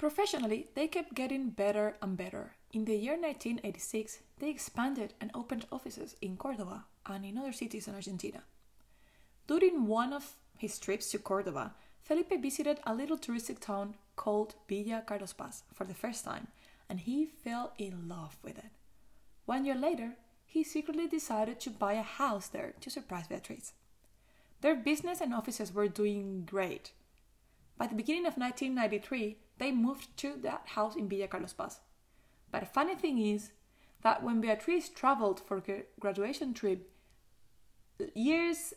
Professionally, they kept getting better and better. In the year 1986, they expanded and opened offices in Cordoba and in other cities in Argentina. During one of his trips to Cordoba, Felipe visited a little touristic town called Villa Carlos Paz for the first time, and he fell in love with it. 1 year later, he secretly decided to buy a house there to surprise Beatriz. Their business and offices were doing great. By the beginning of 1993, they moved to that house in Villa Carlos Paz. But the funny thing is that when Beatriz traveled for a graduation trip years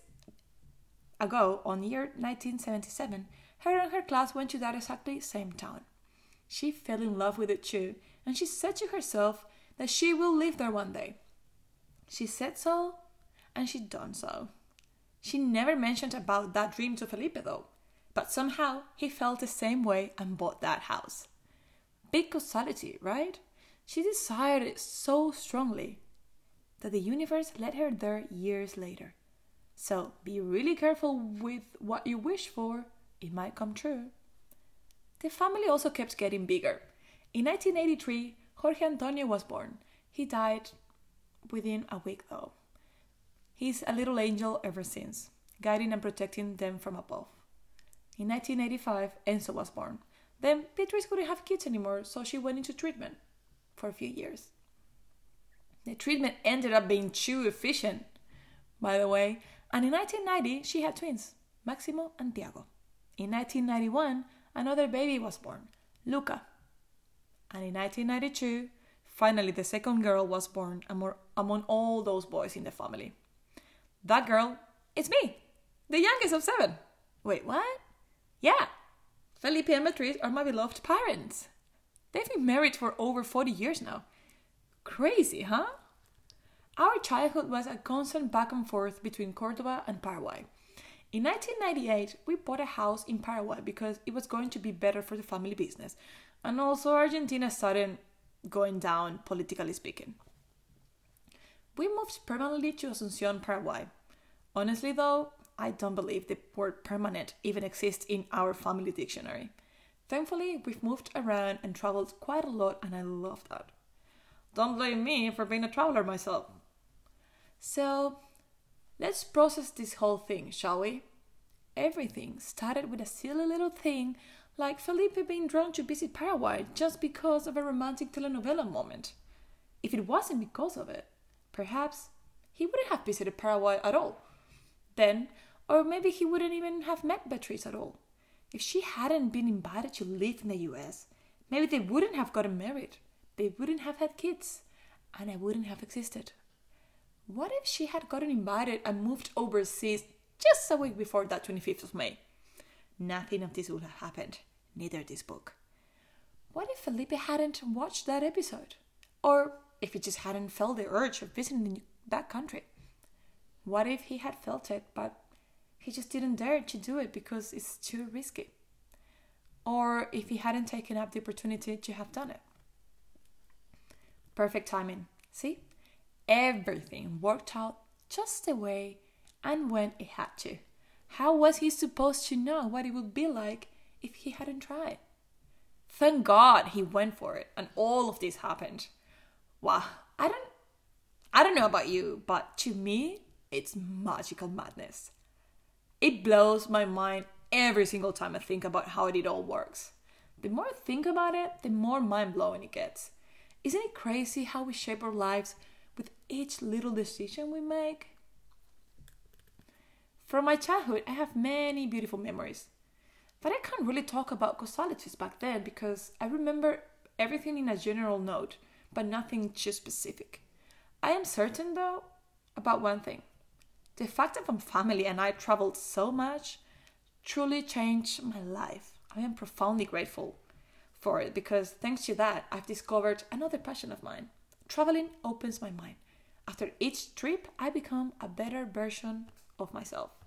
ago, on year 1977, her and her class went to that exactly same town. She fell in love with it too, and she said to herself that she will live there one day. She said so, and she done so. She never mentioned about that dream to Felipe though, but somehow he felt the same way and bought that house. Big causality, right? She desired it so strongly that the universe led her there years later. So be really careful with what you wish for, it might come true. The family also kept getting bigger. In 1983, Jorge Antonio was born. He died within a week though. He's a little angel ever since, guiding and protecting them from above. In 1985, Enzo was born. Then Beatriz couldn't have kids anymore, so she went into treatment for a few years. The treatment ended up being too efficient, by the way, and in 1990 she had twins, Maximo and Tiago. In 1991, another baby was born, Luca. And in 1992, finally the second girl was born among all those boys in the family. That girl, it's me, the youngest of 7. Wait, what? Yeah, Felipe and Beatriz are my beloved parents. They've been married for over 40 years now. Crazy, huh? Our childhood was a constant back and forth between Cordoba and Paraguay. In 1998, we bought a house in Paraguay because it was going to be better for the family business. And also Argentina started going down, politically speaking. We moved permanently to Asunción, Paraguay. Honestly though, I don't believe the word permanent even exists in our family dictionary. Thankfully, we've moved around and traveled quite a lot, and I love that. Don't blame me for being a traveler myself. So, let's process this whole thing, shall we? Everything started with a silly little thing like Felipe being drawn to visit Paraguay just because of a romantic telenovela moment. If it wasn't because of it, perhaps he wouldn't have visited Paraguay at all. Then, or maybe he wouldn't even have met Beatriz at all. If she hadn't been invited to live in the US, maybe they wouldn't have gotten married, they wouldn't have had kids, and I wouldn't have existed. What if she had gotten invited and moved overseas just a week before that 25th of May? Nothing of this would have happened, neither this book. What if Felipe hadn't watched that episode? Or if he just hadn't felt the urge of visiting that country? What if he had felt it, but he just didn't dare to do it because it's too risky? Or if he hadn't taken up the opportunity to have done it? Perfect timing. See? Everything worked out just the way and when it had to. How was he supposed to know what it would be like if he hadn't tried? Thank God he went for it and all of this happened. Wow, I don't know about you, but to me, it's magical madness. It blows my mind every single time I think about how it all works. The more I think about it, the more mind-blowing it gets. Isn't it crazy how we shape our lives with each little decision we make? From my childhood, I have many beautiful memories. But I can't really talk about causalities back then because I remember everything in a general note, but nothing too specific. I am certain, though, about one thing. The fact that my family and I traveled so much truly changed my life. I am profoundly grateful for it because thanks to that, I've discovered another passion of mine. Traveling opens my mind. After each trip, I become a better version of myself.